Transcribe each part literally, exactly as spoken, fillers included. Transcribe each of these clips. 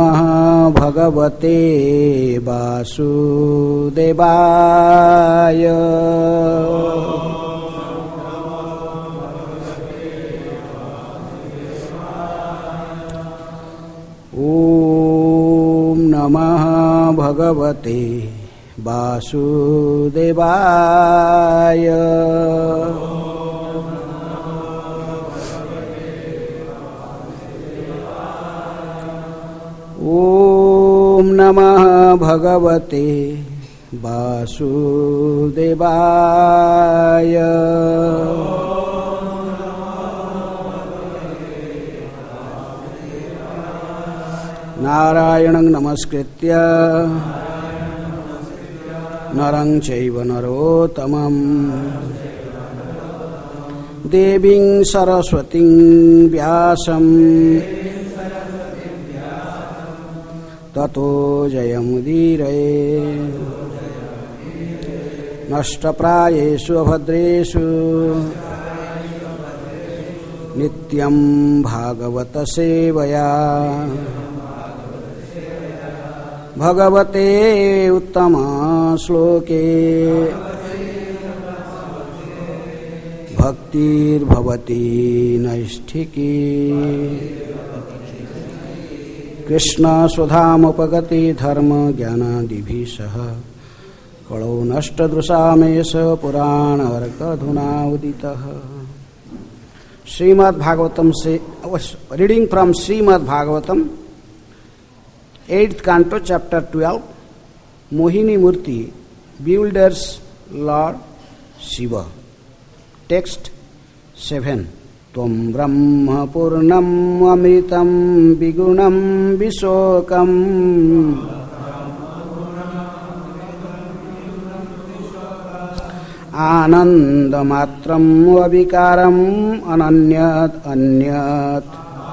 नमः भगवते वासुदेवाय। ॐ नमः भगवते वासुदेवाय। ॐ नमः भगवते वासुदेवाय। नारायणं नमस्कृत्य नरं चैव नरोत्तमं देवीं सरस्वतीं व्यासं ततो जयमुदीरये। नष्टप्रायेषु अभद्रेषु नित्यं भागवत सेवया भगवते उत्तम श्लोके भक्तिर्भवति नैष्ठिकी। कृष्ण सुधामुपगति धर्म ज्ञानादिभिः सह कलौ नष्टदृशामेष पुराण अर्कधुना उदितः। श्रीमद् भागवतम से reading from Shrimad Bhagavatam eighth canto chapter twelve, Mohini Murti, Bewilder's Lord Shiva. Text seven. Tvam brahma purnam amritam vigunam visokam anandamatram avikaram ananyat anyat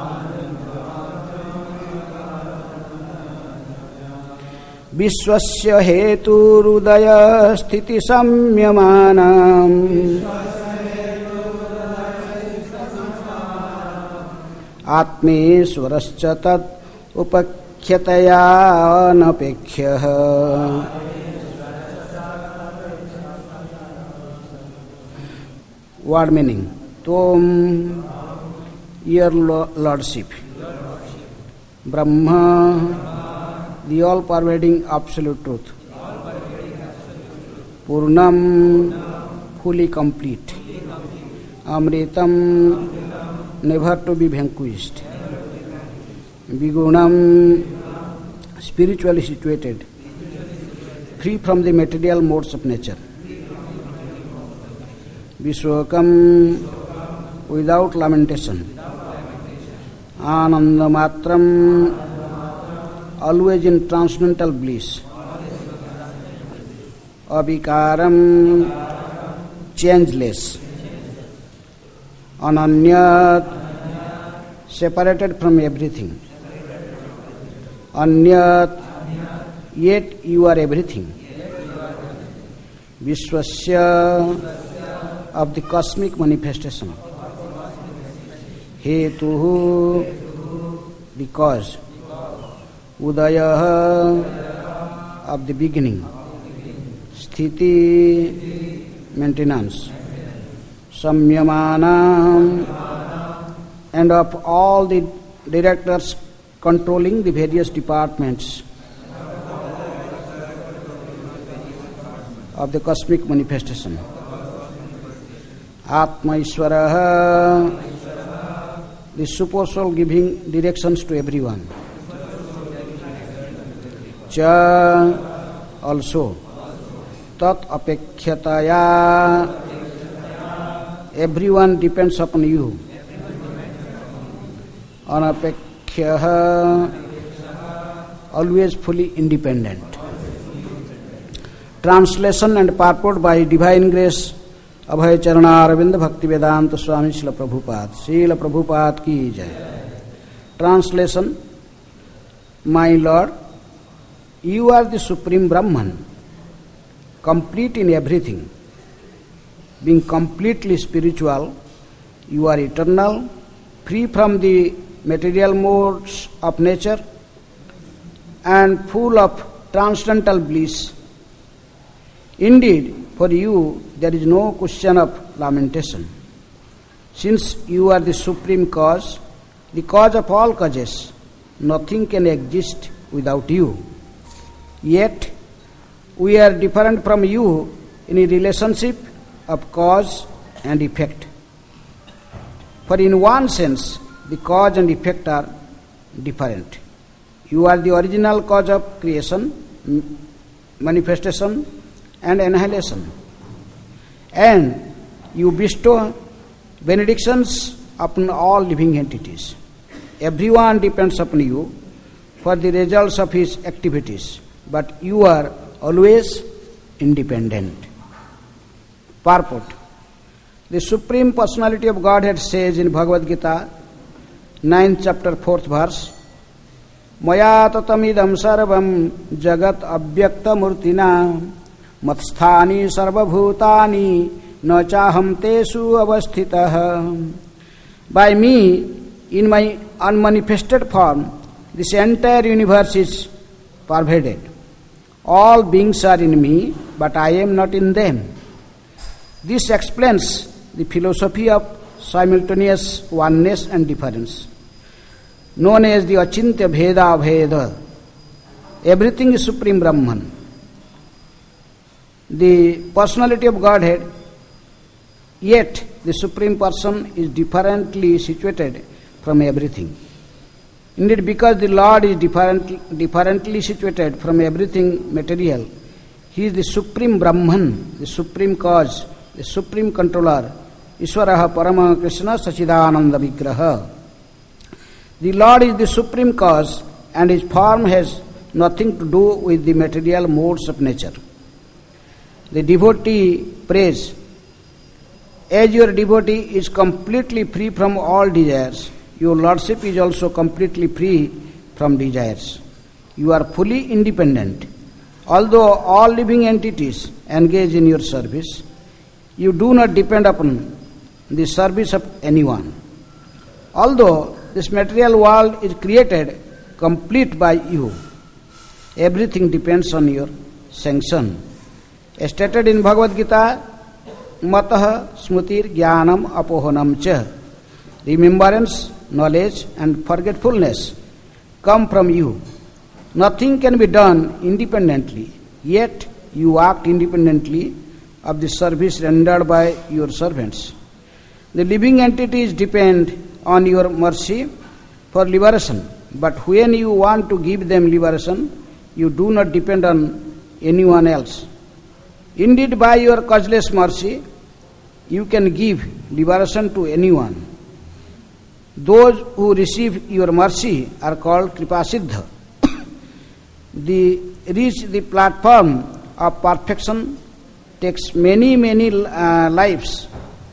विश्वस्य हेतुरुदय स्थिति संयमानाम् आत्मेश्वरश्च तत् उपख्यतया अनपेक्ष्यः। Word meaning. Tom, your lordship. Brahma, the all-pervading absolute truth. Purnam, fully complete. Amritam, never to be vanquished. Vigunam, spiritually situated, free from the material modes of nature. Viswakam, without lamentation. Anandamatram, always in transcendental bliss. Abhikaram, changeless. Ananyat, separated from everything. Anyat, yet you are everything. Vishwasya, of the cosmic manifestation. Hetuhu, the cause. Udaya, of the beginning. Sthiti, maintenance. Samyamana, and of all the directors controlling the various departments of the cosmic manifestation. Atma Ishvaraha, the supersoul giving directions to everyone. Cha, also. Tat apekhyataya, everyone depends upon you. Anapekhyaha, always fully independent. Translation and purport by Divine Grace अभय चरणारविंद भक्ति वेदांत स्वामी श्रील प्रभुपाद श्रील प्रभुपाद की जय. Translation. My Lord, you are the Supreme Brahman, complete in everything. Being completely spiritual, you are eternal, free from the material modes of nature, and full of transcendental bliss. Indeed, for you there is no question of lamentation. Since you are the supreme cause, the cause of all causes, nothing can exist without you. Yet, we are different from you in a relationship of cause and effect. For in one sense, the cause and effect are different. You are the original cause of creation, manifestation, and annihilation. And you bestow benedictions upon all living entities. Everyone depends upon you for the results of his activities, but you are always independent. Purport. The Supreme Personality of Godhead says in Bhagavad Gita, ninth chapter, fourth verse, Maya tatamidam sarvam jagat avyakta murtina matsthani sarvabhutani na chaham tesu avasthitah. By me, in my unmanifested form, this entire universe is pervaded. All beings are in me, but I am not in them. This explains the philosophy of simultaneous oneness and difference, known as the Achintya Bheda Bheda. Everything is Supreme Brahman. The personality of Godhead, yet the Supreme Person is differently situated from everything. Indeed, because the Lord is different, differently situated from everything material, He is the Supreme Brahman, the Supreme Cause, the Supreme Controller, Ishvaraha Parama Krishna Sachidananda Vigraha. The Lord is the Supreme Cause, and His form has nothing to do with the material modes of nature. The devotee prays, as your devotee is completely free from all desires, your Lordship is also completely free from desires. You are fully independent. Although all living entities engage in your service, you do not depend upon the service of anyone. Although this material world is created complete by you, everything depends on your sanction. As stated in Bhagavad Gita, Matah Smritir Jnanam Apohanam Cha. Remembrance, knowledge and forgetfulness come from you. Nothing can be done independently, yet you act independently of the service rendered by your servants. The living entities depend on your mercy for liberation, but when you want to give them liberation, you do not depend on anyone else. Indeed, by your causeless mercy, you can give liberation to anyone. Those who receive your mercy are called Kripasiddha. The reach the platform of perfection takes many, many uh, lives.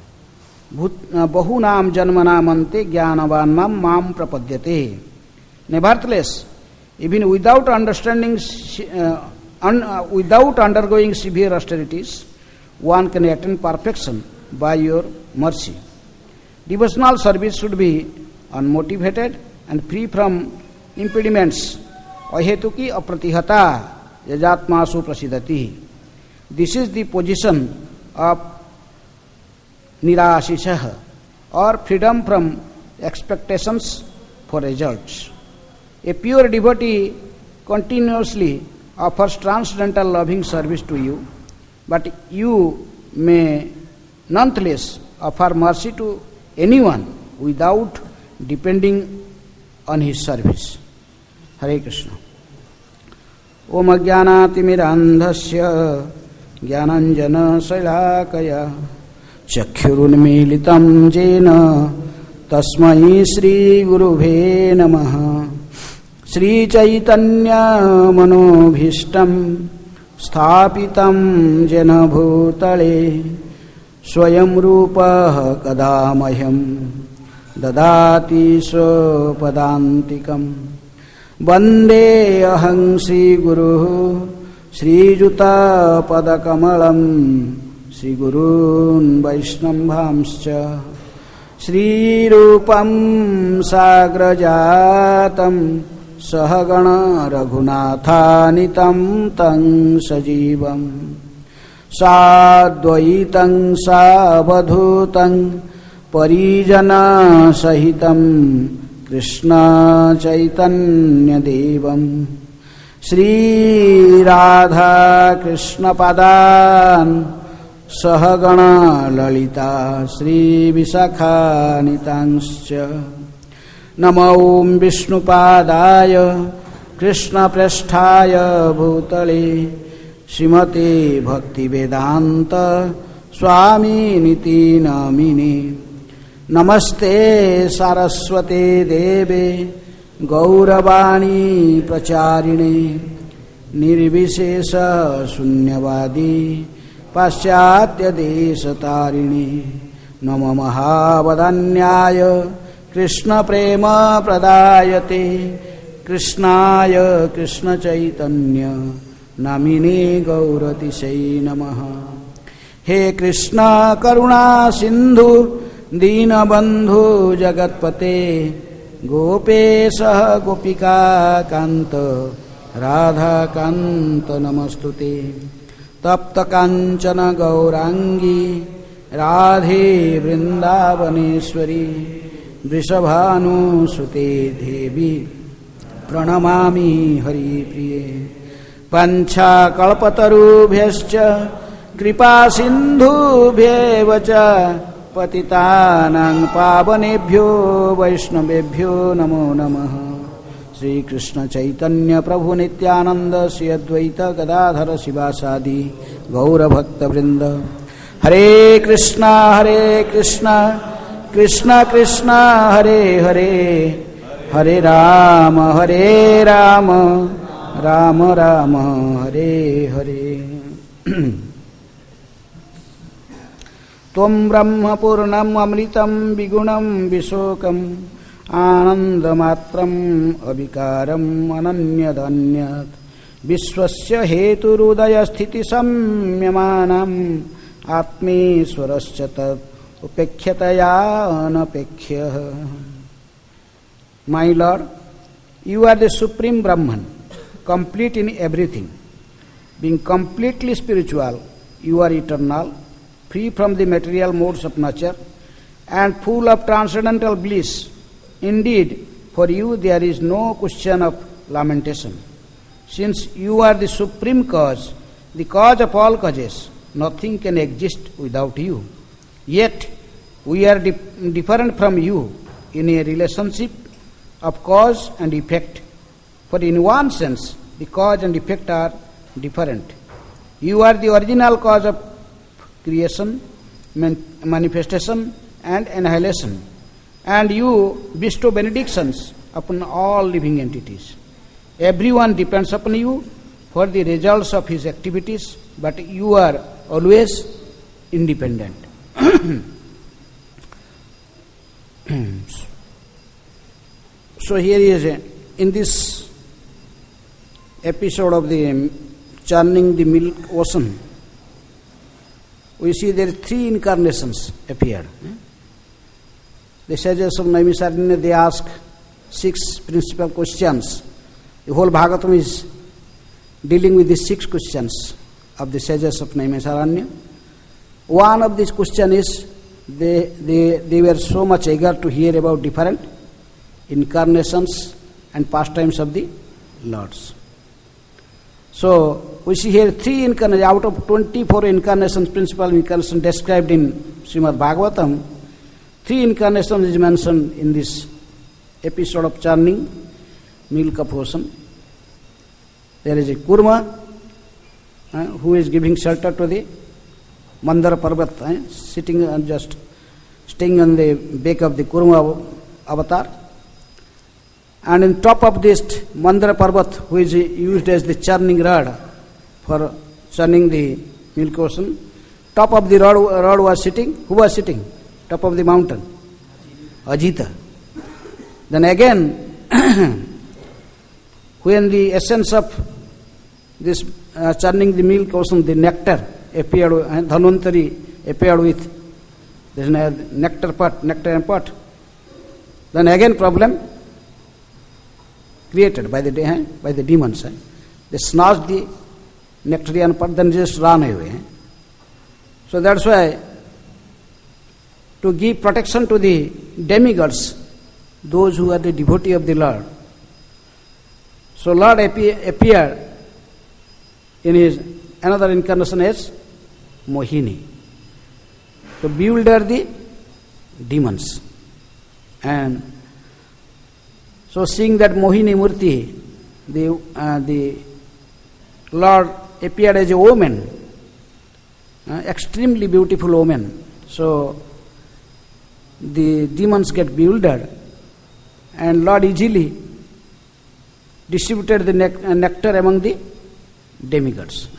Bahunam janmanamante jnanavanam mam prapadyate. Nevertheless, even without understanding, uh, un, uh, without undergoing severe austerities, one can attain perfection by your mercy. Devotional service should be unmotivated and free from impediments. Ahetuki apratihata yajatmasu prasidati. This is the position of nirashisha, or freedom from expectations for results. A pure devotee continuously offers transcendental loving service to you, but you may nonetheless offer mercy to anyone without depending on his service. Hare Krishna. Om Ajnanaatimirandhasya Jnananjana Sailakaya Chakhyurunmilitam Jena Tasmai Sri Gurubhe Namaha. Sri Chaitanya Manobhishtam Sthapitam Jena Bhutale Swayam Rupa Kadamahyam Dadati Sopadantikam Vande Aham Sri Guru Sri Juta Padakamalam Sri Gurun Vaishnambhamscha Sri Rupam Sagrajatam सहगण रघुनाथानितं तं सजीवं साद्वैतं सावधूतं परिजन सहितं कृष्ण चैतन्य देवं श्री राधा कृष्ण पदान् सहगण ललिता श्री विशाखानितांश्च नमो विष्णुपादाय कृष्णप्रेष्ठाय भूतले श्रीमते भक्तिवेदांत स्वामिनिति नामिने नमस्ते सारस्वते देवे गौरवाणी प्रचारिणे निर्विशेष शून्यवादी पाश्चात्य देशतारिणे नम महावदन्याय कृष्ण प्रेम प्रदायते कृष्णाय कृष्ण चैतन्य नामिने गौरतिशै नमः। हे कृष्ण करुणा सिंधु दीनबंधु जगत्पते गोपेश गोपिका कांत राधा कांत नमस्तुते तप्त कांचन गौरांगी राधे वृंदावनेश्वरी वृषभानुसुते देवी प्रणमामि हरिप्रिये पंचाकल्पतरुभ्यश्च कृपा सिन्धुभ्येव च पतितानां पावनेभ्यो वैष्णवेभ्यो नमो नमः। श्री कृष्ण चैतन्य प्रभु नित्यानंद श्री अद्वैत गदाधर शिवासादि गौरभक्तवृंद हरे कृष्णा हरे कृष्णा कृष्ण कृष्ण हरे हरे हरे राम हरे राम राम राम हरे हरे। त्वं ब्रह्म पूर्णम् अमृतं विगुणं विशोकम् आनन्दमात्रम् अविकारम् अनन्यदन्यत् विश्वस्य हेतुरुदयस्थितिसंयमानम् आत्मेश्वरश्च तत् उपेक्षतया अनपेक्ष्यः। My Lord, you are the Supreme Brahman, complete in everything. Being completely spiritual, you are eternal, free from the material modes of nature, and full of transcendental bliss. Indeed, for you there is no question of lamentation. Since you are the supreme cause, the cause of all causes, nothing can exist without you. Yet, we are di- different from you in a relationship of cause and effect. For in one sense, the cause and effect are different. You are the original cause of creation, man- manifestation, and annihilation, and you bestow benedictions upon all living entities. Everyone depends upon you for the results of his activities, but you are always independent. So here is a, in this episode of the churning the milk ocean, we see there are three incarnations appeared. The sages of Naimisaranya, they ask six principal questions. The whole Bhagavatam is dealing with these six questions of the sages of Naimisaranya. One of these questions is they, they, they were so much eager to hear about different incarnations and pastimes of the Lords. So, we see here three incarnations, out of twenty-four incarnations, principal incarnations described in Srimad Bhagavatam, three incarnations is mentioned in this episode of churning milk of ocean. There is a Kurma uh, who is giving shelter to the Mandara Parvat, uh, sitting and just staying on the back of the Kurma avatar. And on top of this Mandara Parvat, who is used as the churning rod for churning the milk ocean, top of the rod, rod was sitting. Who was sitting? Top of the mountain? Ajita. Then again, when the essence of this uh, churning the milk ocean, the nectar appeared, uh, Dhanvantari appeared with, there is a nectar pot, nectar and pot. Then again problem, created by the eh, by the demons. Eh? They snatched the nectarian part, then just ran away. Eh? So that's why, to give protection to the demigods, those who are the devotee of the Lord. So Lord appeared in his another incarnation as Mohini, to bewilder the demons. And so seeing that Mohini Murti, the, uh, the Lord appeared as a woman, uh, extremely beautiful woman. So the demons get bewildered, and Lord easily distributed the nectar among the demigods.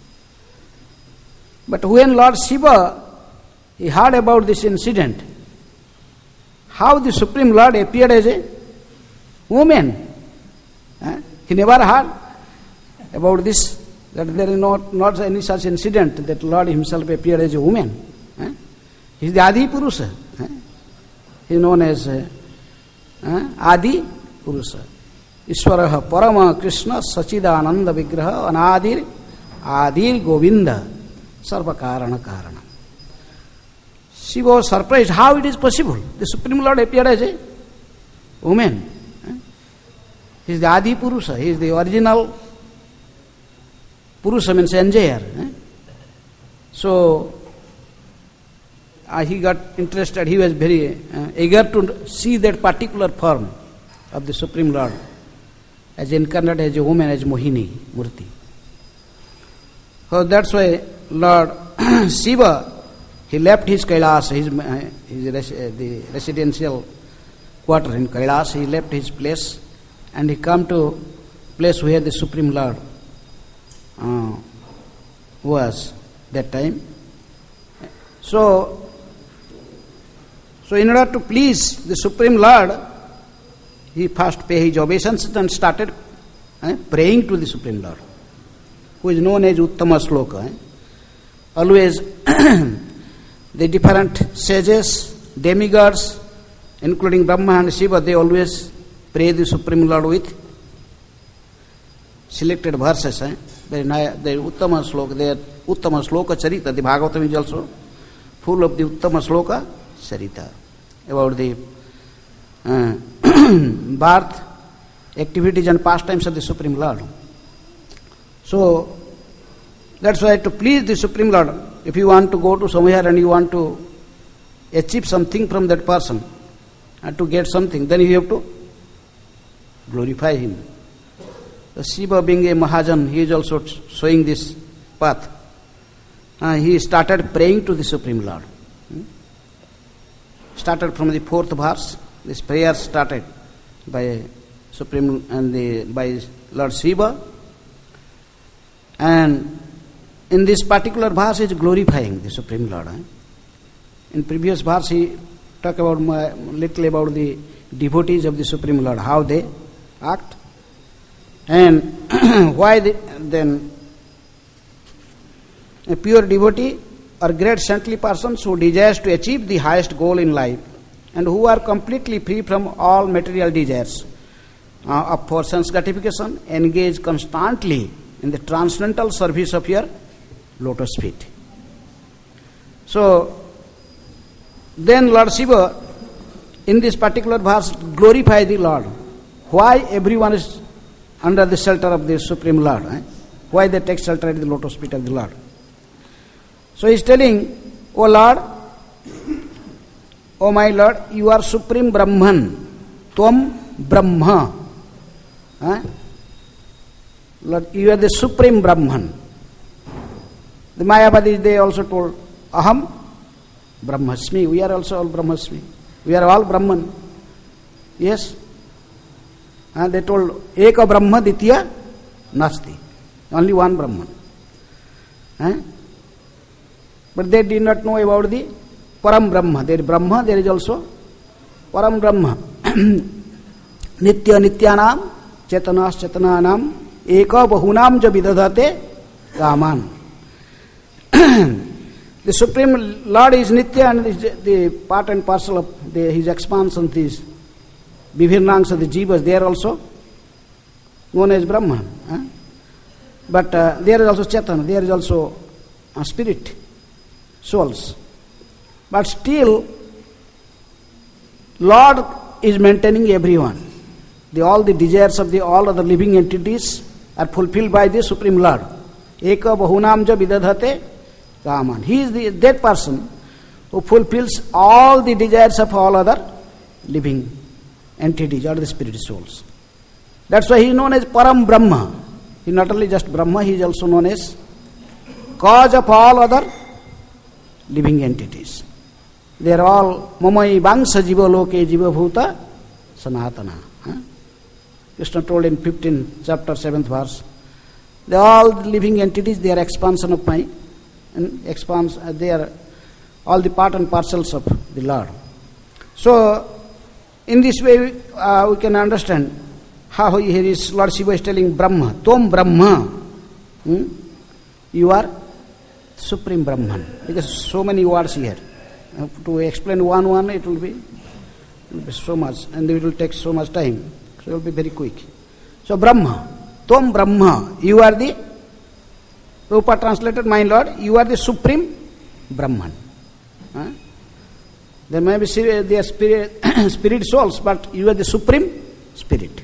But when Lord Shiva, he heard about this incident, how the Supreme Lord appeared as a woman. He never heard about this, that there is not, not any such incident that Lord himself appeared as a woman. He is the Adi Purusha. He is known as Adi Purusha. Ishwaraha Parama Krishna Sachidananda Vigraha Anadir Adir Govinda Sarva Karana Karana. She was surprised how it is possible. The Supreme Lord appeared as a woman. He is the Adi Purusha. He is the original Purusha, means enjoyer. So uh, he got interested. He was very uh, eager to see that particular form of the Supreme Lord, as incarnate as a woman, as Mohini Murti. So that's why Lord Shiva, he left his Kailas, his, uh, his res- uh, the residential quarter in Kailas. He left his place and he come to place where the Supreme Lord uh, was that time. So, so in order to please the Supreme Lord, he first paid his obeisance and started eh, praying to the Supreme Lord, who is known as Uttama Sloka. Eh. Always the different sages, demigods, including Brahma and Shiva, they always pray the Supreme Lord with selected verses. Eh. They, they Uttama Sloka, they are Uttama Sloka Charita. The Bhagavatam is also full of the Uttama Sloka Charita about the uh, birth, activities and pastimes of the Supreme Lord. So that's why, to please the Supreme Lord, if you want to go to somewhere and you want to achieve something from that person and to get something, then you have to glorify him. The Shiva, being a Mahajan, he is also showing this path. Uh, he started praying to the Supreme Lord. Hmm? Started from the fourth verse. This prayer started by Supreme and the by Lord Shiva, and in this particular verse is glorifying the Supreme Lord. Eh? In previous verse he talked about my, little about the devotees of the Supreme Lord, how they act, and why they, then a pure devotee or great saintly persons who desires to achieve the highest goal in life, and who are completely free from all material desires uh, of for sense gratification, engage constantly in the transcendental service of your lotus feet. So, then Lord Shiva, in this particular verse, glorify the Lord. Why everyone is under the shelter of the Supreme Lord? Eh? Why they take shelter at the lotus feet of the Lord? So he is telling, O Lord, O my Lord, you are Supreme Brahman, Tvam Brahma. Eh? Lord, you are the Supreme Brahman. The Mayavadis, they also told, Aham Brahmasmi. We are also all Brahmasmi. We are all Brahman. Yes. And they told, Eka Brahma Ditya Nasti. Only one Brahman. Eh? But they did not know about the Param Brahma. There is Brahma, there is also Param Brahma. Nitya Nityanam, Chetanas Chetananam, Eka Bahunam ja vidadate Kaman. The Supreme Lord is Nitya, and is the part and parcel of the, his expansion, these Vivirnangs of the Jivas, they are also known as Brahman. Huh? But uh, there is also Chaitanya, there is also a spirit, souls. But still, Lord is maintaining everyone. The, all the desires of the all other living entities are fulfilled by the Supreme Lord. Eka bahunam ja vidadhate kaman. He is the, that person who fulfills all the desires of all other living entities or the spirit souls. That's why he is known as Param Brahma. He is not only just Brahma, he is also known as cause of all other living entities. They are all Mamai Vangsa Jiva Loke Jiva Bhuta Sanatana. Huh? Krishna told in fifteenth chapter, seventh verse. They are all living entities, they are expansion of my, and expans, uh, they are all the part and parcels of the Lord. So, in this way, uh, we can understand how here is Lord Shiva is telling Brahma, Tom Brahma, hmm? you are Supreme Brahman. Because so many words here. Uh, to explain one one, it will be, it will be so much, and it will take so much time. So it will be very quick. So Brahma, Tom Brahma, you are the, Prabhupada translated, my Lord, you are the Supreme Brahman. Huh? There may be their spirit, spirit souls, but you are the Supreme Spirit.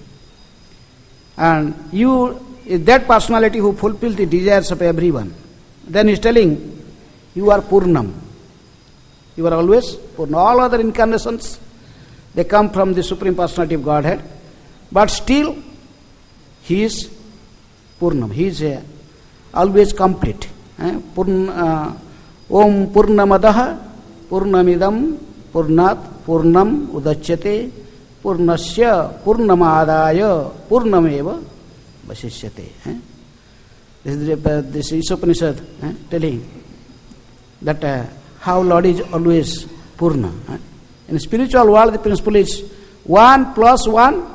And you is that personality who fulfills the desires of everyone. Then he is telling, you are Purnam. You are always Purna. All other incarnations, they come from the Supreme Personality of Godhead. But still, he is Purnam. He is uh, always complete. Eh? Purna, uh, Om Purnamadaha Purnamidam Purnat Purnam Udachyate Purnasya Purnamadaya Purnameva Vasishyate. Eh? This is uh, this is Upanishad eh? telling that uh, how Lord is always Purna. Eh? In spiritual world, the principle is one plus one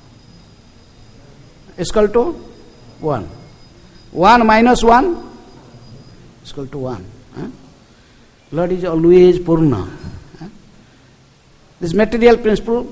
is equal to one. One minus one is equal to one. Eh? Lord is always Purna. Eh? This material principle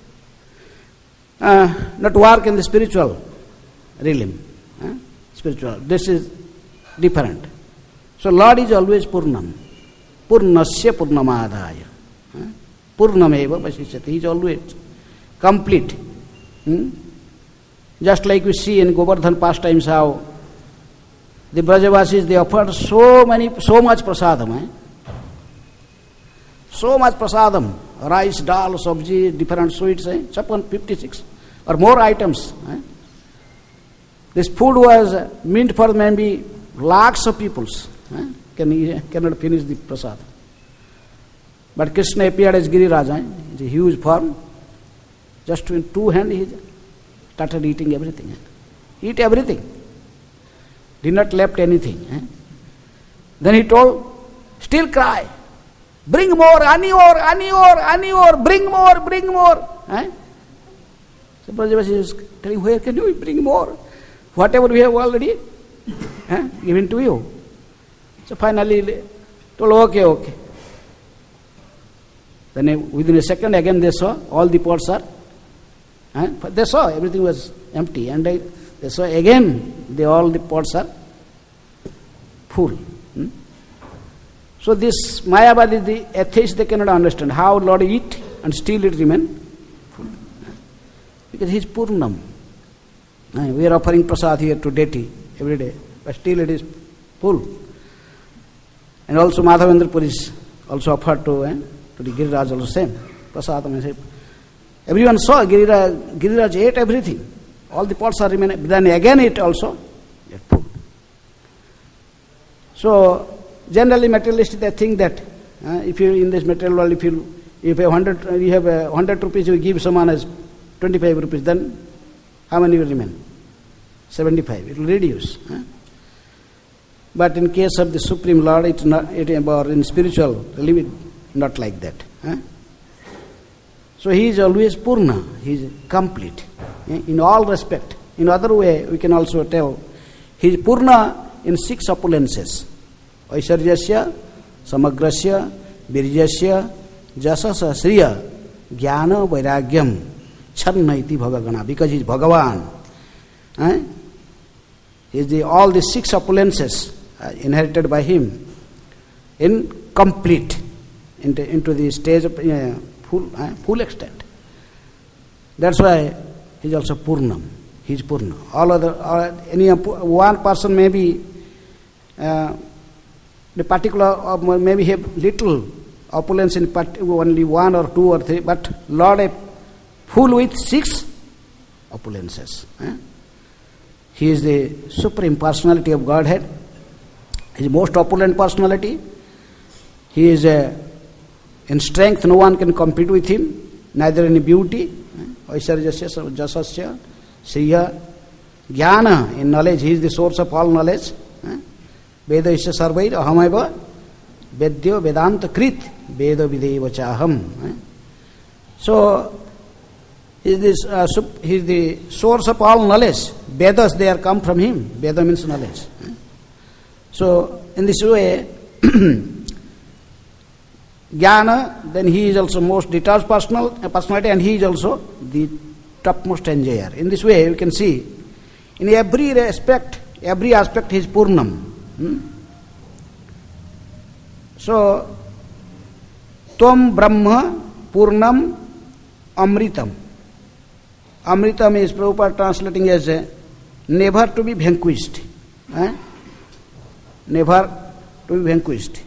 uh, not work in the spiritual realm. Eh? Spiritual. This is different. So Lord is always Purnam. Purnasya Purnamadaya. Eh? Purnameva Vasishyate. He is always complete. Hmm? Just like we see in Govardhan pastimes how the Brajavasis, they offered so many, so much prasadam. Eh? So much prasadam. Rice, dal, sabji, different sweets. Eh? Chappan fifty-six or more items. Eh? This food was meant for maybe lakhs of peoples. Eh? Can, cannot finish the prasad. But Krishna appeared as Giriraj. Eh? It's a huge form. Just in two hands he started eating everything. Eh? Eat everything. Did not left anything. Eh? Then he told, still cry. Bring more, ani more, ani more, ani more, bring more, bring more. Eh? So Brajavasi is telling, where can you bring more? Whatever we have already eh, given to you. So finally told, okay, okay. Then within a second again they saw all the pots are, eh, they saw everything was empty, and they, they saw again they all the pots are full. Hmm? So this Mayavadi, the atheists, they cannot understand how Lord eat and still it remain full. Because he is Purnam. We are offering prasad here to deity every day, but still it is full. And also Madhavendra Puri is also offered to, eh, to the Giriraj also same. Prasadam. Everyone saw Giriraj, Giriraj ate everything. All the pots are remaining. Then again it also get full. So generally materialists, they think that uh, if you in this material world, if you if you have hundred you have a hundred rupees, you give someone as twenty-five rupees, then how many will remain? Seventy-five. It will reduce. Huh? But in case of the Supreme Lord, it's not. It or in spiritual limit, not like that. Huh? So he is always Purna. He is complete eh? in all respect. In other way, we can also tell he is Purna in six opulences. Aisharyasya, Samagrasya, Virjasya, Jasasa, Sriya, Jnana, Vairagyam, Charna iti Bhagavana. Because he is Bhagavan. Eh? Is the, all the six opulences uh, inherited by him in complete, into, into the stage of uh, full, uh, full extent. That's why he is also Purnam. He is Purna. All other, uh, any one person may be uh, the particular, uh, maybe have little opulence in part, only one or two or three, but Lord is full with six opulences. Eh? He is the supreme personality of Godhead. He is the most opulent personality. He is a, in strength, no one can compete with him, neither in beauty. Aishwarjasya, Jasasya, Sriya, Jnana, in knowledge, he is the source of all knowledge. Veda isya sarvair ahamaiva, Vedyo Vedanta Krit, Veda Videva Chaham. So, he is, this, uh, he is the source of all knowledge. Vedas, they are come from him. Veda means knowledge. So, in this way, Jnana, then he is also most detached personal, personality, and he is also the topmost enjoyer. In this way, you can see, in every aspect, every aspect he is Purnam. Hmm? So, Tvam Brahma Purnam Amritam. Amritam is Prabhupada translating as a never to be vanquished. Eh? Never to be vanquished.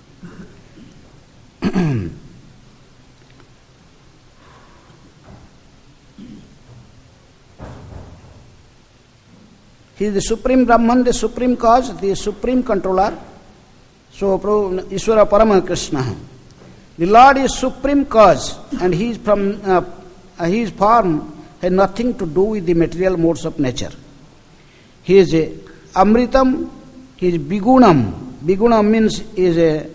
He is the supreme Brahman, the supreme cause, the supreme controller. So, Ishvara Parama Krishna. The Lord is supreme cause, and he is from uh, his form has nothing to do with the material modes of nature. He is a Amritam, he is Bigunam. Bigunam means is a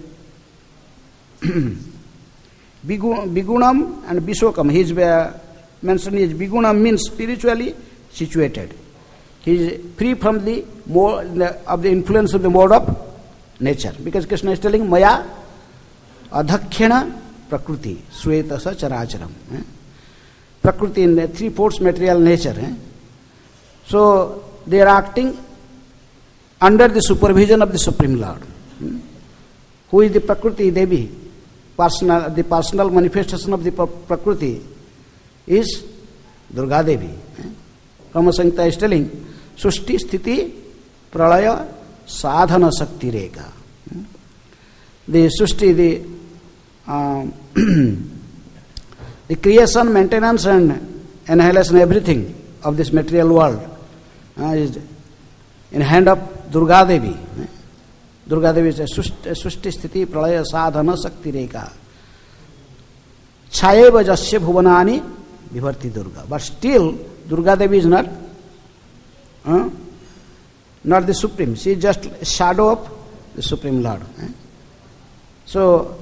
Bigunam and Bisokam. He is uh, mentioned is Bigunam means spiritually situated. He is free from the mode of the influence of the mode of nature. Because Krishna is telling Maya Adhakhyana Prakriti Svetasa Characharam. Eh? Prakriti in the three-fourths material nature. Eh? So they are acting under the supervision of the Supreme Lord. Hmm? Who is the Prakriti Devi? Personal, the personal manifestation of the Prakriti is Durga Devi. Eh? Rama Sankta is telling Sushti Sthiti Pralaya Sadhana Sakti Reka. Hmm? The Sushti, the um, the creation, maintenance and annihilation, everything of this material world uh, is in hand of Durga Devi. Durga Devi is a Sushti Sthiti Pralaya Sadhana Sakti Reka. Chayeva Jasya Bhuvanani Vivarti Durga. But still, Durga Devi is not uh, not the Supreme. She is just a shadow of the Supreme Lord. So,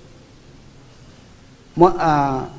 uh,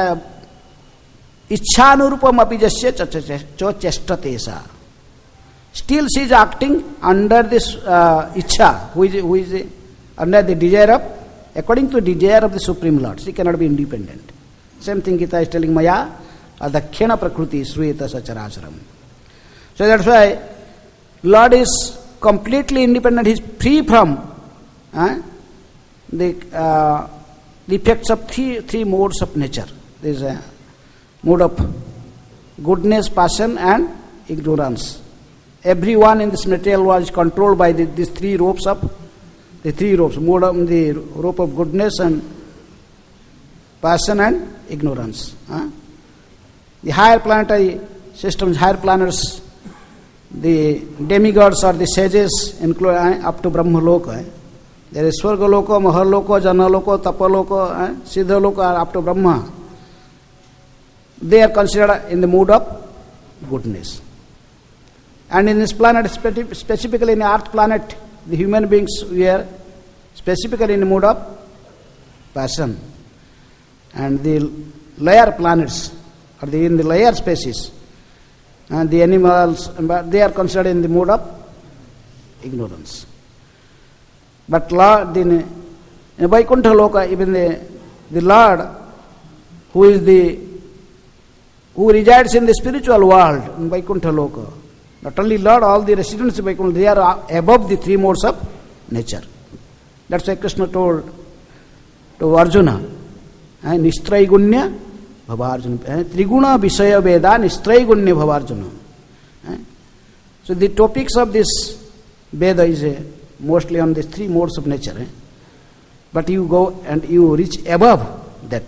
Ichhanurupam api jasya cho chestatesa. Still she is acting under this uh, Ichha, who is, who is under the desire of, according to the desire of the Supreme Lord. She cannot be independent. Same thing Gita is telling Maya, Adhakhyana Prakriti Sruyeta Sacharacharam. So that's why Lord is completely independent. He is free from uh, the, uh, the effects of three, three modes of nature. There is a mode of goodness, passion and ignorance. Everyone in this material world is controlled by the, these three ropes of, the three ropes, mode of the rope of goodness and passion and ignorance. Huh? The higher planetary systems, higher planets, the demigods or the sages, include uh, up to Brahma Loka. Eh? There is Swarga Loka, Mahar Loka, Jana Loka, Tapa Loka, eh? Siddha Loka, up to Brahma. They are considered in the mood of goodness. And in this planet, specifically in the Earth planet, the human beings, we are specifically in the mood of passion. And the lower planets, or the, in the lower species, and the animals, they are considered in the mood of ignorance. But Lord, in, in Vaikuntha Loka, even the, the Lord, who is the, who resides in the spiritual world, in Vaikuntha Loka, Not only Lord, all the residents of Vaikuntha, they are above the three modes of nature. That's why Krishna told to Arjuna, Nistraigunya Bhavarjuna, Triguna Visaya Veda Nistraigunya Bhavarjuna. So the topics of this Veda is uh, mostly on these three modes of nature. Eh? But you go and you reach above that.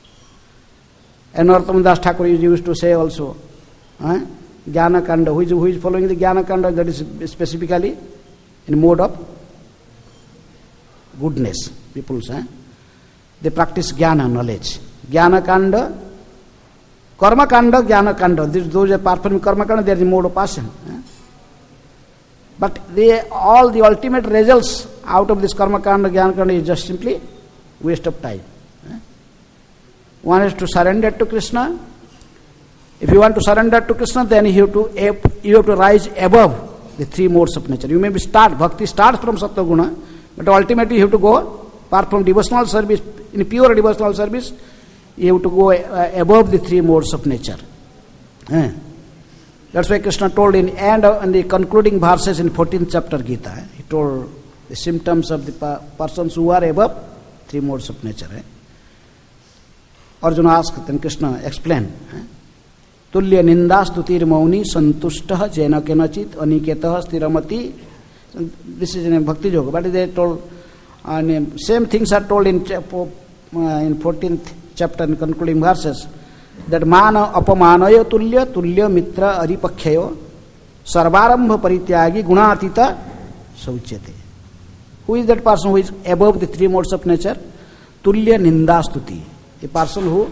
And Narottam Das Thakur used to say also, eh? Jnana Kanda, who is, who is following the Jnana Kanda, that is specifically in mode of goodness. People say, they practice Jnana, knowledge. Jnana Kanda, Karma Kanda, Jnana Kanda. Those are performing Karma Kanda, they are the mode of passion. Eh? But they, all the ultimate results out of this Karma Kanda, Jnana Kanda is just simply waste of time. Eh? One is to surrender to Krishna. If you want to surrender to Krishna, then you have to you have to rise above the three modes of nature. You may be start, bhakti starts from Sattva Guna, but ultimately you have to go, apart from devotional service, in pure devotional service, you have to go uh, above the three modes of nature. Eh? That's why Krishna told in end of, in the concluding verses in fourteenth chapter Gita, eh? He told the symptoms of the pa- persons who are above three modes of nature. Eh? Arjuna asked, then Krishna explained. Eh? Tulya ninda stutir mauni santushtah jena kenachit aniketah stiramati. This is in a bhakti yoga, but they told, and same things are told in uh, in fourteenth chapter in concluding verses, that mana apamanaya tulya tulya mitra aripakhayo sarvarambha parityagi gunatita sauchyate. Who is that person who is above the three modes of nature? Tulya ninda stuti. A person who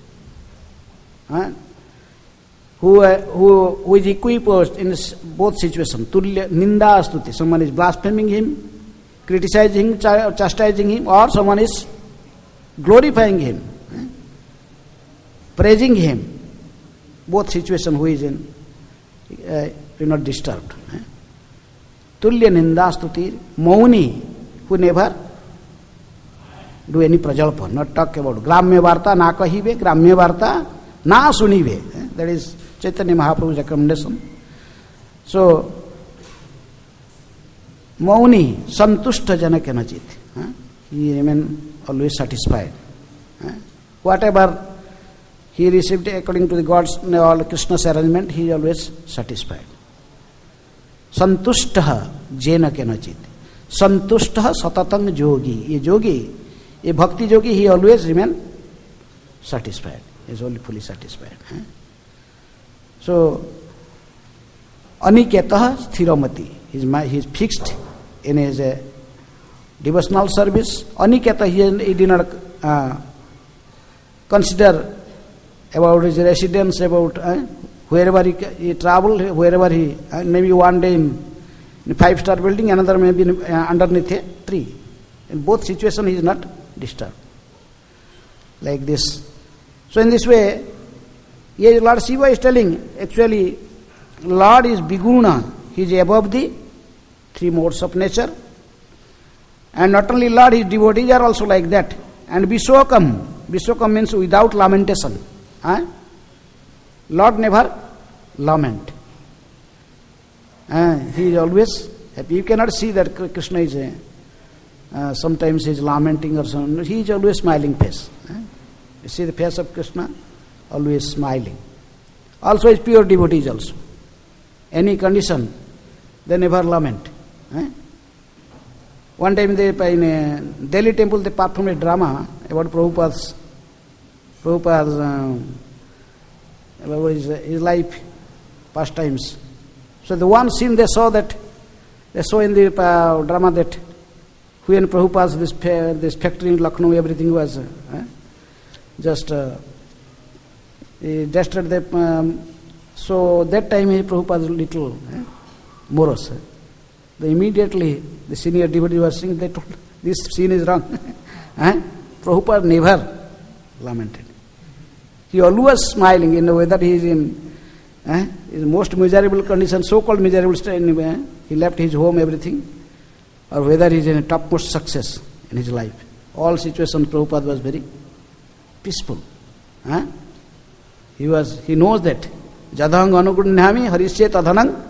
uh, Who, uh, who, who is equiposed in both situations. Tulya, ninda astuti. Someone is blaspheming him, criticizing him, ch- chastising him, or someone is glorifying him, eh? praising him. Both situations who is in, uh, do not disturbed. Eh? Tulya ninda astuti. Mauni, who never do any prajalpa, not talk about. Gramya varta na kahive, gramya varta na sunive. Eh? That is Chaitanya Mahaprabhu's recommendation. So, Mauni, Santushta Jana Kenachit. He remained always satisfied. Whatever he received according to the God's or Krishna's arrangement, he is always satisfied. Santushta Jena Kenachit. Santushta Satatang Jogi. A yogi, a bhakti yogi, he always remains satisfied. He is only fully satisfied. So, aniketah sthiramati. He is, he is fixed in his uh, devotional service. Aniketah, he, he did not uh, consider about his residence, about uh, wherever he, he traveled, wherever he, uh, maybe one day in, in a five-star building, another maybe in, uh, underneath a tree. In both situations, he is not disturbed. Like this. So, in this way, yes, Lord Shiva is telling, actually, Lord is Biguna. He is above the three modes of nature. And not only Lord, his devotees are also like that. And Vishwakam. Vishwakam means without lamentation. Huh? Lord never lament. Uh, he is always happy. You cannot see that Krishna is, a, uh, sometimes he is lamenting or something. He is always smiling face. Huh? You see the face of Krishna? Always smiling. Also his pure devotees also. Any condition, they never lament. Eh? One time they, in a Delhi temple, they performed a drama about Prabhupada's, Prabhupada's um, about his, his life, pastimes. So the one scene they saw that, they saw in the uh, drama that when Prabhupada's this, this factory in Lucknow, everything was uh, eh? just uh, he destroyed the, um, so that time he Prabhupada was little eh, morose. The immediately the senior devotee was saying, they told, this scene is wrong. eh? Prabhupada never lamented. He always smiling in whether he is in eh, his most miserable condition, so-called miserable state, eh? He left his home, everything, or whether he is in a topmost success in his life. All situations Prabhupada was very peaceful. Eh? He was. He knows that. Jadhang anugunnami harishye tadhanang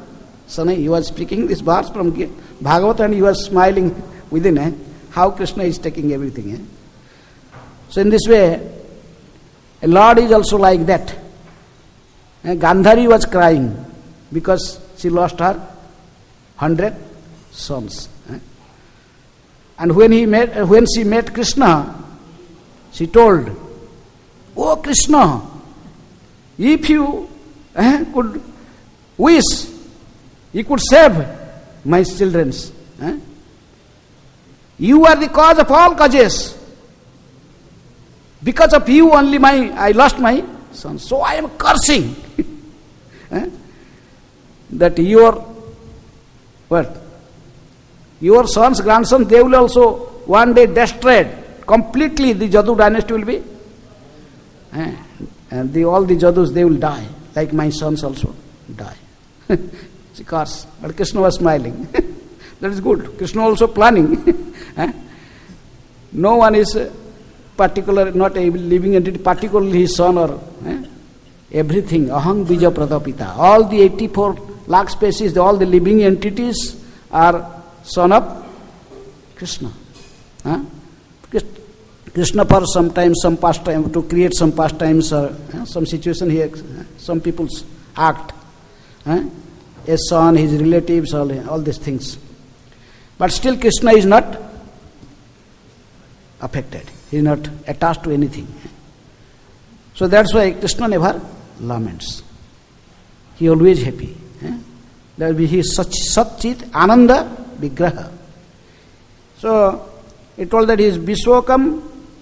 Son, he was speaking this verse from Bhagavata and he was smiling within. Eh? How Krishna is taking everything. Eh? So in this way, a Lord is also like that. Eh? Gandhari was crying because she lost her hundred sons. Eh? And when he met, when she met Krishna, she told, "Oh Krishna, if you eh, could wish, you could save my children. Eh? You are the cause of all causes. Because of you only my I lost my son. So I am cursing eh? that your what? Your sons, grandsons, they will also one day destroyed completely. The Jadu dynasty will be, eh? and the, all the Jadus they will die, like my sons also die." She curse, but Krishna was smiling. That is good. Krishna also planning. eh? No one is particular, not a living entity, particularly his son or eh? everything. Aham bija pradapita. All the eighty-four lakh species, all the living entities are son of Krishna. Huh? Krishna for sometimes some pastime, to create some pastimes or uh, some situation here, uh, some people's act. Uh, a son, his relatives, all, all these things. But still Krishna is not affected. He is not attached to anything. So that's why Krishna never laments. He always happy. Uh, that he is such Satchit Ananda Vigraha. So he told that he is Vishwakam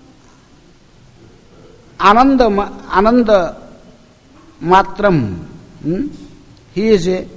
Ananda, Ananda Matram. Hmm? He is a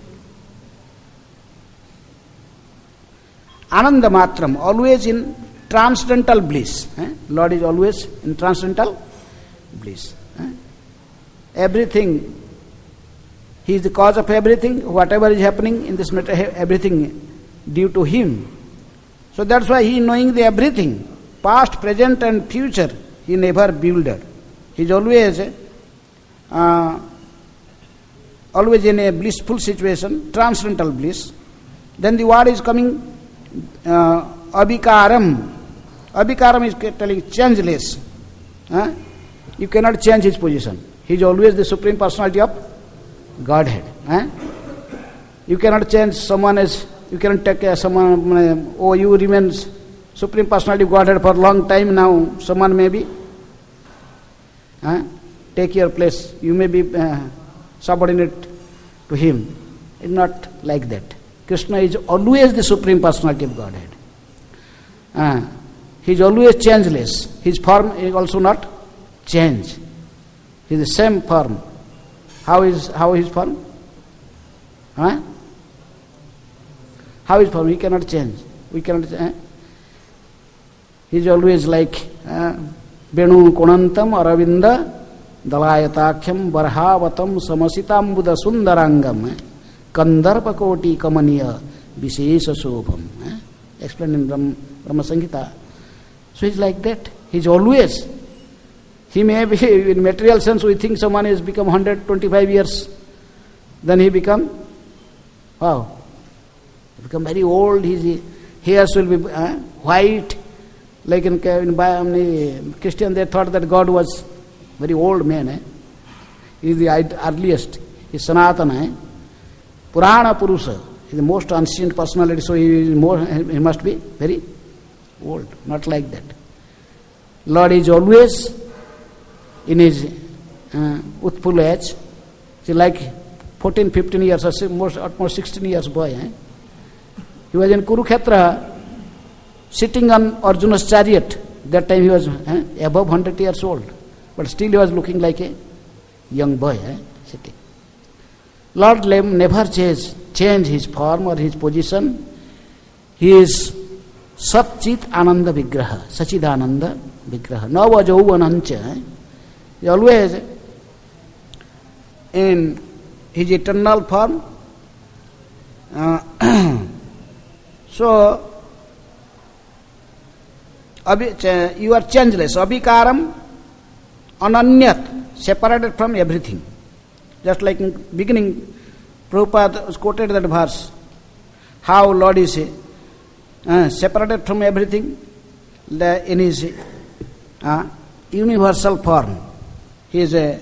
Ananda Matram, always in transcendental bliss. Eh? Lord is always in transcendental bliss. Eh? Everything, He is the cause of everything. Whatever is happening in this matter, everything due to Him. So that's why He knowing the everything, past, present and future, He never bewildered. He is always uh, always in a blissful situation, transcendental bliss. Then the word is coming uh, abhikaram. Abhikaram is telling changeless. Huh? You cannot change his position. He is always the Supreme Personality of Godhead. Huh? You cannot change someone as, you cannot take uh, someone, oh you remain Supreme Personality of Godhead for a long time now, someone may be, huh? take your place, you may be uh, subordinate to him. It's not like that. Krishna is always the Supreme Personality of Godhead. Uh, he is always changeless. His form is also not change. He is the same form. How is how his form? Huh? How is form? He cannot change. We cannot. Uh, he is always like uh, Venu Kunantam Aravinda Dalayatakyam Barhavatam Samasitambuda Sundarangam Kandarpakoti Kamaniya Visesa Sobham. Explained in Brahma, Brahma Samhita. So he's like that. He's always. He may be, in material sense, we think someone has become one hundred twenty-five years. Then he become, wow, he become very old. His hairs will be uh, white. Like in, in Christian, they thought that God was very old man. Eh? He is the earliest. He is Sanatana. Eh? Purana Purusha. He is the most ancient personality, so he, is more, he must be very old. Not like that. Lord is always in his uh, Utpul age. He like fourteen, fifteen years, or most, at most sixteen years boy. Eh? He was in Kurukshetra, sitting on Arjuna's chariot. That time he was eh, above one hundred years old. But still he was looking like a young boy, eh, sitting. Lord never change, change his form or his position. He is Satchit Ananda Vigraha, Sachidananda Vigraha. Nava Jauvanancha. He always in his eternal form. Uh, so, you are changeless. Abhikaram Ananyat, separated from everything. Just like in beginning, Prabhupada quoted that verse, how Lord is uh, separated from everything the, in his uh, universal form. He is a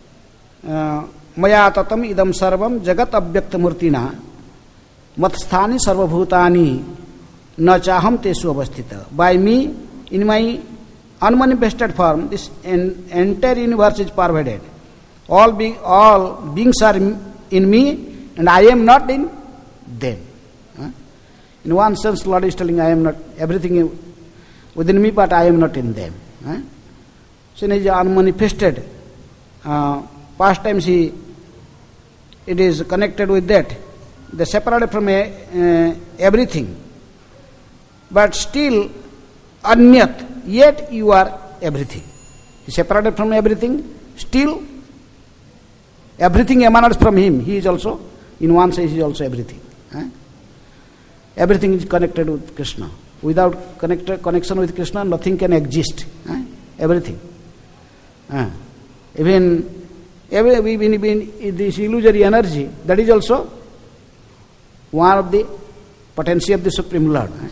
Maya tatam idam sarvam jagat avyakta murtina matsthani sarvabhutani na chaham tesu avasthita. By me, in my unmanifested form, this en- entire universe is pervaded. All, be- all beings are in me and I am not in them. Huh? In one sense, Lord is telling I am not, everything within me, but I am not in them. Huh? So it is unmanifested. Uh, past times he, it is connected with that. They separated from a, uh, everything. But still, anyat, yet you are everything. He separated from everything, still everything emanates from him. He is also, in one sense, he is also everything. Eh? Everything is connected with Krishna. Without connected connection with Krishna, nothing can exist. Eh? Everything. Eh? Even, even, even this illusory energy, that is also one of the potency of the Supreme Lord. Eh?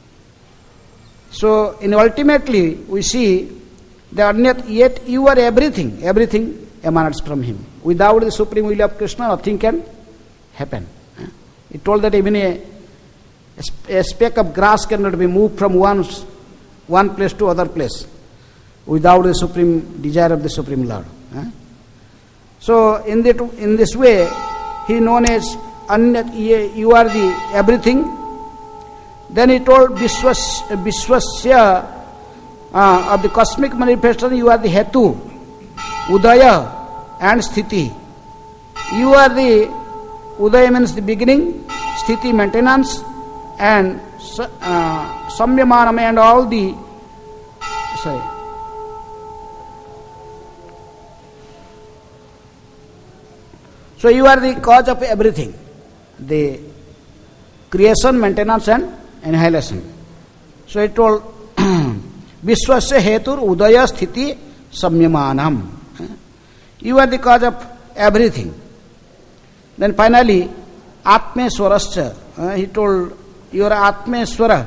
So, in ultimately, we see that yet you are everything. Everything emanates from him. Without the supreme will of Krishna, nothing can happen. He told that even a, a speck of grass cannot be moved from one, one place to other place without the supreme desire of the Supreme Lord. So, in, the, in this way, he known as you are the everything. Then he told Vishwas, Vishwasya uh, of the cosmic manifestation, you are the Hetu, Udaya and Sthiti. You are the, Udaya means the beginning, Sthiti maintenance, and uh, Samyamanam and all the, sorry, so you are the cause of everything, the creation, maintenance and annihilation. So it told Vishwasya Hetur Udaya Sthiti Samyamanam. You are the cause of everything. Then finally, Atmeswarascha. Uh, he told, you are Atmeswara.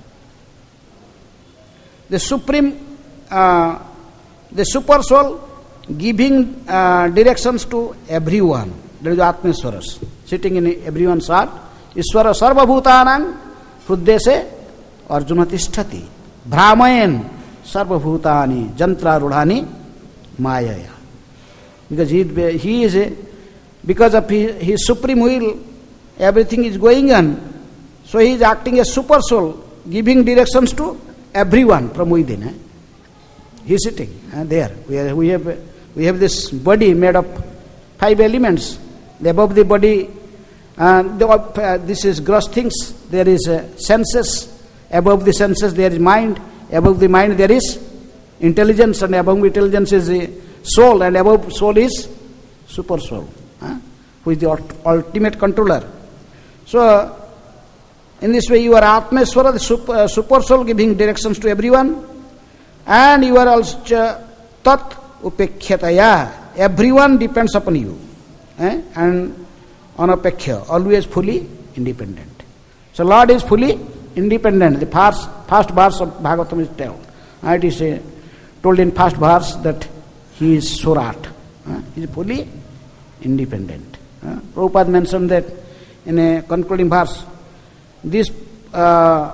The supreme, uh, the super soul giving uh, directions to everyone. That is Atmeswaras. Sitting in everyone's heart. Iswara sarva bhutanam hruddese arjuna tisthati. Brahmayan sarva bhutani jantra rudhani mayaya. Because he, he is a, because of his, his supreme will, everything is going on. So he is acting as super soul, giving directions to everyone from within. Eh? He is sitting eh, there. We, are, we have we have this body made of five elements. Above the body, uh, the, uh, this is gross things. There is uh, senses. Above the senses there is mind. Above the mind there is intelligence, and above intelligence is the soul, and above soul is super soul, huh? Who is the ultimate controller. So, in this way you are Atmeswara, the super, uh, super soul giving directions to everyone, and you are also Tat Upekhyataya. Everyone depends upon you, eh? And Anapekhya, always fully independent. So Lord is fully independent. The first, first verse of Bhagavatam is told. Uh, it is uh, told in first verse that he is Surat. Uh, he is fully independent. Uh, Prabhupada mentioned that in a concluding verse. This, uh,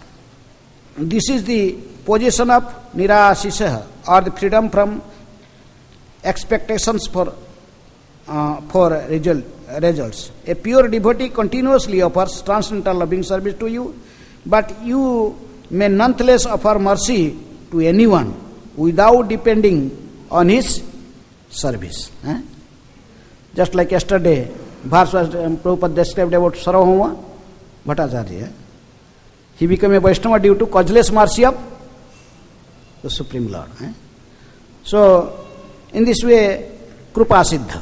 this is the position of Nirasisha, or the freedom from expectations for uh, for result, results. A pure devotee continuously offers transcendental loving service to you, but you may nonetheless offer mercy to anyone without depending on his service. Eh? Just like yesterday, verse was um, Prabhupada described about Sarvabhauma Bhattacharya. He became a Vaishnava due to causeless mercy of the Supreme Lord. Eh? So, in this way, Krupa Siddha.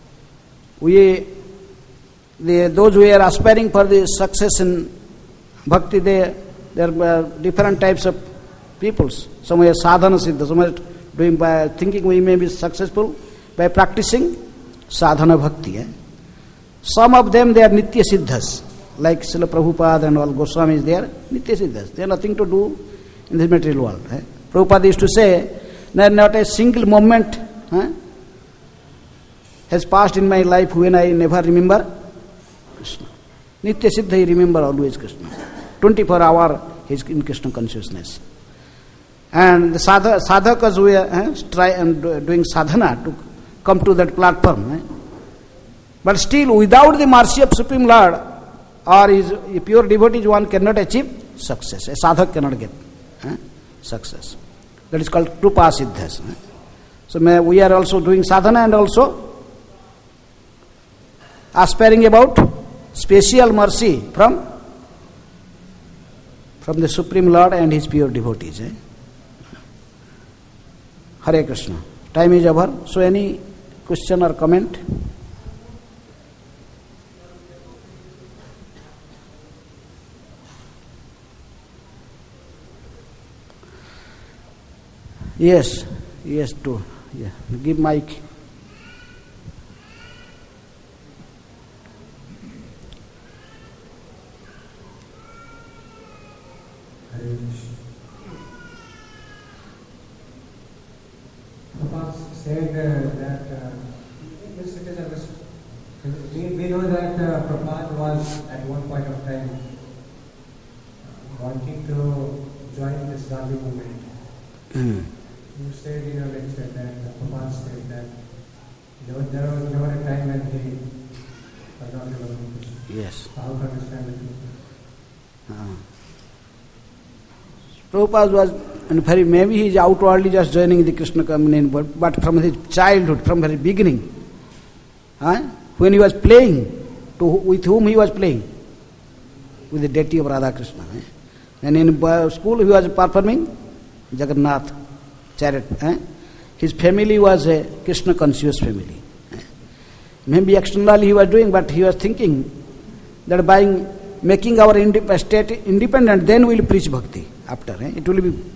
We, the, those who are aspiring for the success in bhakti, they, there are different types of peoples. Some are sadhana siddha, some are doing by thinking we may be successful by practicing sadhana bhakti. Eh? Some of them, they are Nitya Siddhas, like Srila Prabhupada and all Goswamis, they are Nitya Siddhas. They have nothing to do in this material world. Eh? Prabhupada used to say, that not a single moment eh, has passed in my life when I never remember Krishna. Nitya Siddha, he remember always Krishna. twenty-four hour he is in Krishna consciousness. And the sadha, sadhakas who are eh, try and doing sadhana to come to that platform. Eh? But still, without the mercy of Supreme Lord, or is a pure devotee, one cannot achieve success. A sadhak cannot get eh, success. That is called Krupa Siddhas. Eh? So may, we are also doing sadhana and also aspiring about special mercy from, from the Supreme Lord and His pure devotees. Eh? Hare Krishna. Time is over. So any question or comment? Yes, yes, too. Yeah. Give mic. Prabhupada said uh, that uh, yes, it is a, we, we know that uh, Prabhupada was at one point of time uh, wanting to join this Gandhi movement. Mm. You said in your lecture that uh, Prabhupada said that there was, there was never a time when he was not able to. Yes. How to understand it? Uh. Prabhupada was, and very, maybe he is outwardly just joining the Krishna communion, but, but from his childhood, from very beginning, huh? when he was playing, to with whom he was playing? With the deity of Radha Krishna. Eh? And in uh, school he was performing Jagannath chariot. Eh? His family was a Krishna conscious family. Eh? Maybe externally he was doing, but he was thinking that by making our indep- state independent, then we will preach bhakti. After eh? it will be,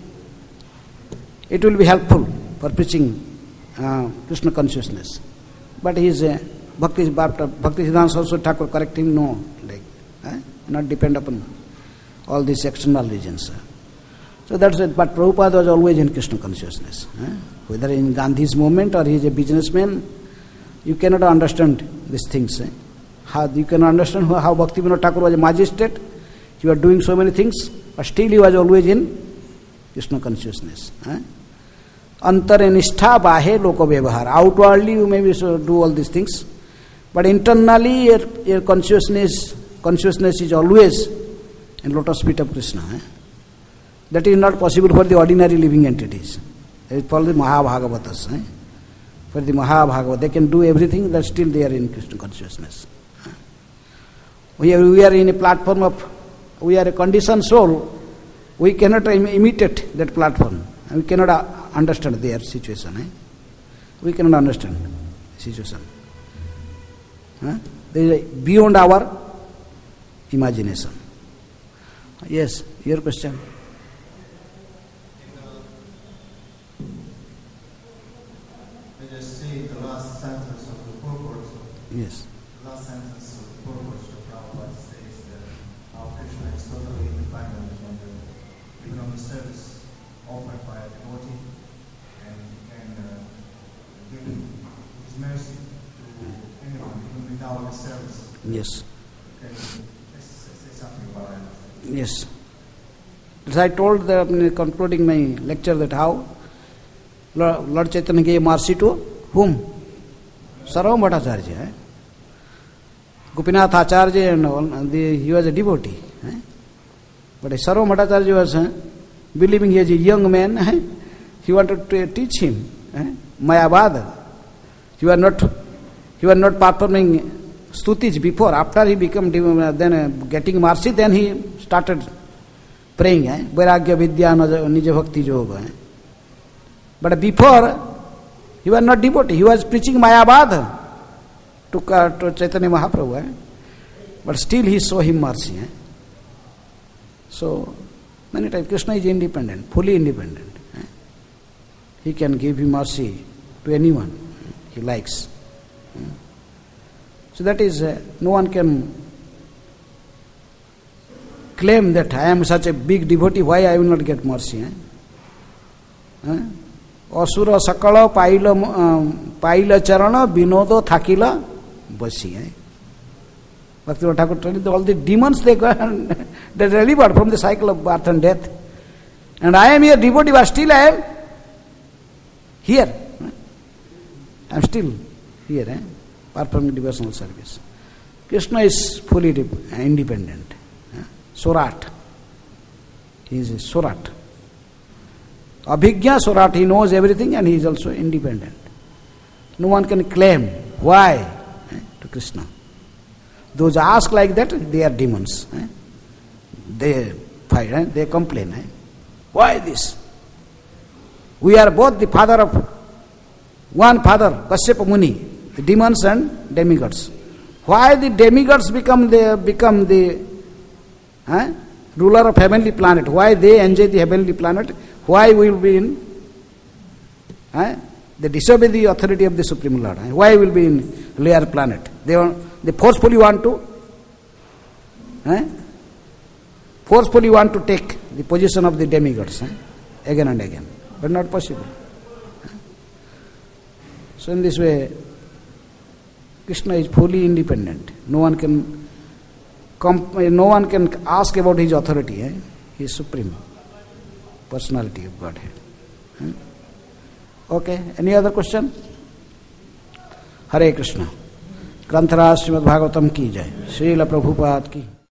it will be helpful for preaching uh, Krishna consciousness. But his uh, Bhakti Bhakti Siddhanta Saraswati Thakur correct him, no, like eh? not depend upon all these external reasons. So that's it. But Prabhupada was always in Krishna consciousness. Eh? Whether in Gandhi's movement or he is a businessman, you cannot understand these things. Eh? How you can understand how, how Bhaktivinoda Thakur was a magistrate. He was doing so many things, but still he was always in Krishna consciousness. Eh? Antare nishtha bahe loko vyavahar. Outwardly you may do all these things, but internally your, your consciousness consciousness is always in lotus feet of Krishna. Eh? That is not possible for the ordinary living entities. It is for the Mahabhagavatas. Eh? For the Mahabhagavata, they can do everything, but still they are in Krishna consciousness. Eh? We are, we are in a platform of, we are a conditioned soul, we cannot im- imitate that platform. We cannot uh, understand their situation. Eh? We cannot understand the situation. Eh? They are beyond our imagination. Yes, your question. Yes. The last sentence of the purport of Prabhupada says that how Krishna is totally independent on the, even on the service offered by a devotee, and he can uh, give his mercy to anyone, even without the service. Yes. Can you say something about that? Yes. As I told that in concluding my lecture that how Lord Chaitanya gave mercy to whom? Sarvam Bhattacharya. Eh? Gopinath Acharya and all, the, he was a devotee. Eh? But Sarvam Bhattacharya was eh, believing he is a young man. Eh? He wanted to teach him eh? Mayavad. He was not, he was not performing stutis before. After he became then uh, getting mercy, then he started praying. Eh? Vairagya Vidya Nija Bhakti Yoga. Eh? But before, he was not devotee. He was preaching Mayavad to, uh, to Chaitanya Mahaprabhu. Eh? But still he saw him mercy. Eh? So, many times Krishna is independent, fully independent. Eh? He can give him mercy to anyone he likes. Eh? So that is, uh, no one can claim that I am such a big devotee, why I will not get mercy. Eh? Eh? Asura sakala paila paila charana vinodo thakila basi. Eh? Bhaktivinoda Thakur told all the demons they go and they delivered from the cycle of birth and death. And I am here devotee, but still I am here. I am still here, eh? performing devotional service. Krishna is fully independent. Eh? Surat. He is a Surat. Abhigya Surat, he knows everything and he is also independent. No one can claim. Why? Eh? To Krishna. Those ask like that, they are demons. Eh? They fight, eh? They complain. Eh? Why this? We are both the father of one father, Kashyapa Muni, the demons and demigods. Why the demigods become the become the eh? ruler of heavenly planet? Why they enjoy the heavenly planet? Why we will be in? Eh? They disobey the authority of the Supreme Lord. Eh? Why will be in lower planet? They want, they forcefully want to eh? forcefully want to take the position of the demigods eh? again and again, but not possible. Eh? So in this way, Krishna is fully independent. No one can comp- no one can ask about his authority. Eh? He is supreme personality of Godhead. Eh? Okay, any other question? Hare Krishna. ग्रंथराज Shrimad Bhagavatam की जय। श्रील प्रभुपाद की।